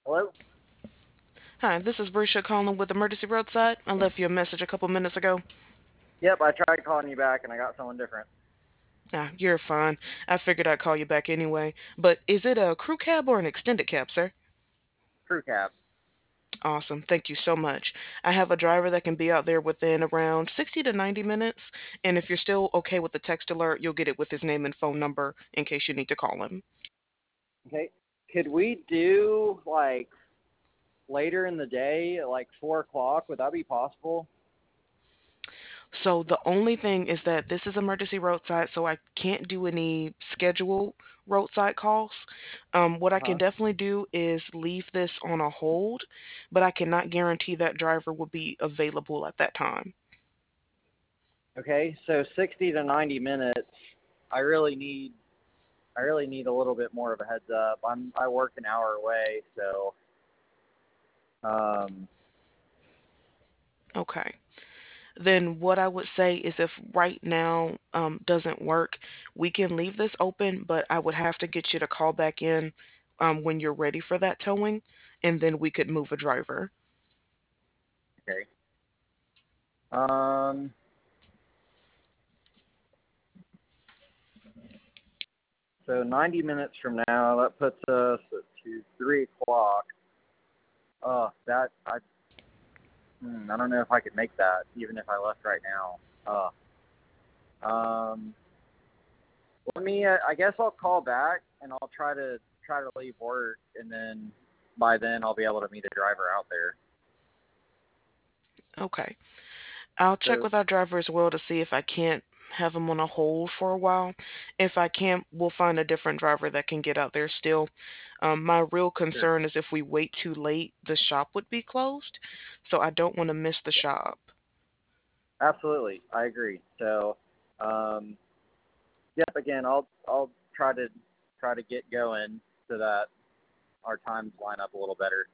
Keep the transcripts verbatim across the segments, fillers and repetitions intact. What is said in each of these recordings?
Hello? Hi, this is Brisha calling with Emergency Roadside. I left you a message a couple minutes ago. Yep, I tried calling you back and I got someone different. Ah, you're fine. I figured I'd call you back anyway. But is it a crew cab or an extended cab, sir? Crew cab. Awesome. Thank you so much. I have a driver that can be out there within around sixty to ninety minutes. And if you're still okay with the text alert, you'll get it with his name and phone number in case you need to call him. Okay. Could we do like later in the day, like four o'clock? Would that be possible? So the only thing is that this is emergency roadside, so I can't do any scheduled roadside calls. Um, what Uh I can huh. definitely do is leave this on a hold, but I cannot guarantee that driver will be available at that time. Okay. So sixty to ninety minutes. I really need. I really need a little bit more of a heads up. I'm. I work an hour away, so. Um. Okay. Then what I would say is if right now um, doesn't work, we can leave this open, but I would have to get you to call back in um, when you're ready for that towing, and then we could move a driver. Okay. Um. So ninety minutes from now, that puts us at two, three o'clock. Oh, that I. Hmm, I don't know if I could make that, even if I left right now. Uh, Um, let me. Uh, I guess I'll call back and I'll try to try to leave work, and then by then I'll be able to meet a driver out there. Okay. I'll check So with our driver as well to see if I can't have him on a hold for a while. If I can't, we'll find a different driver that can get out there still. Um, my real sure, concern is if we wait too late, the shop would be closed. So I don't want to miss the shop. absolutely, I agree. So, um, yep. Again, I'll I'll try to try to get going so that our times line up a little better.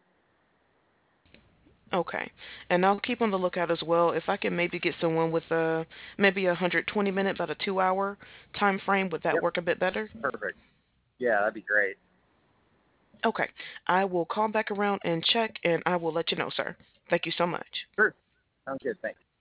Okay. And I'll keep on the lookout as well. If I can maybe get someone with a maybe a one hundred twenty minute, about a two hour time frame, would that Yep, work a bit better? perfect. Yeah, that'd be great. Okay. I will call back around and check and I will let you know, sir. Thank you so much. Sure, sounds good. Thanks.